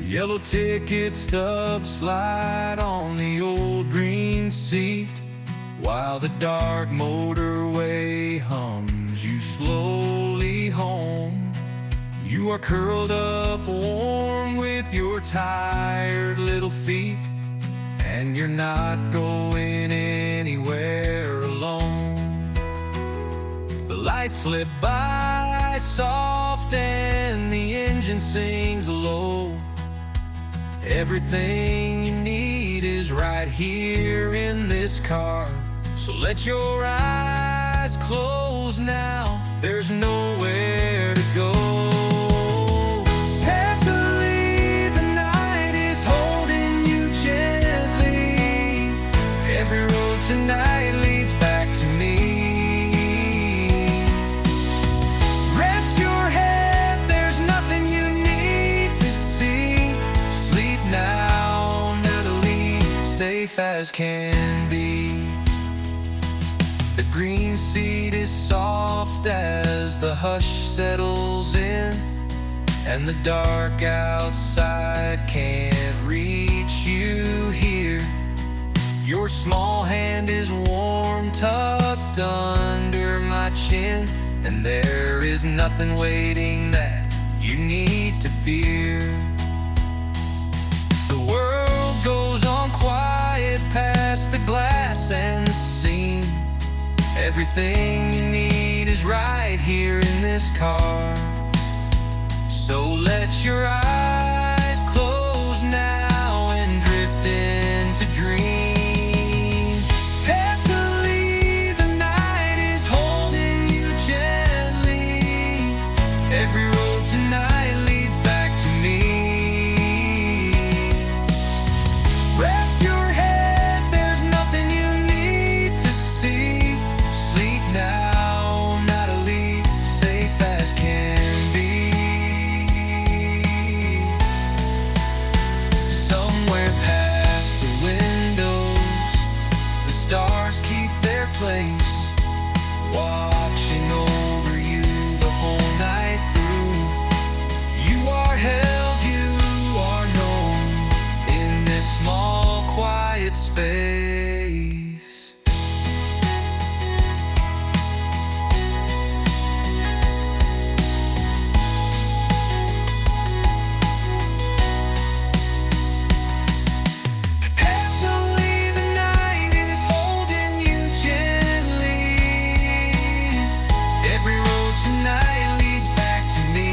Yellow ticket stubs slide on the old green seat, while the dark motorway hums you slowly home. You are curled up warm with your tired little feet, and you're not going anywhere alone. The lights slip by soft and the engine sings low. Everything you need is right here in this car. So let your eyes close now, there's nowhere to go. Peacefully, the night is holding you gently. Every road tonight leads back to me. Rest your head, there's nothing you need to see. Sleep now, Natalie, safe as can be. The green seat is soft as the hush settles in, and the dark outside can't reach you here. Your small hand is warm, tucked under my chin, and there is nothing waiting that you need to fear. The world goes on quiet past the glass and the scene. Everything you need is right here in this car. So let your eyes close now and drift into dream. Peacefully, the night is holding you gently. Every road tonight leads back to me. Rest your head, there's nothing you need to see. Sleep now, Natalie, safe as can be. Somewhere past the windows, the stars keep their place, watching over you the whole night through. You are held, you are known in this small, quiet space. Peacefully, the night is holding you gently. Every road tonight leads back to me.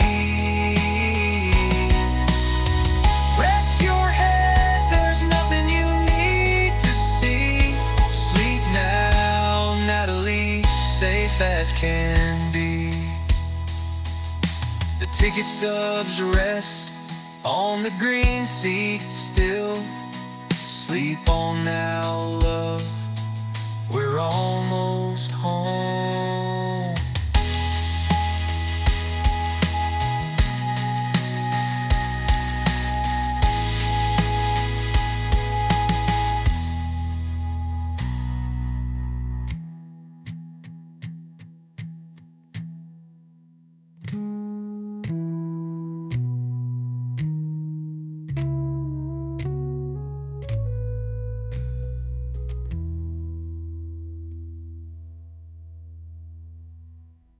Rest your head, there's nothing you need to see. Sleep now, Natalie, safe as can be. The ticket stubs rest on the green seat still. Sleep on now, love, we're almost home.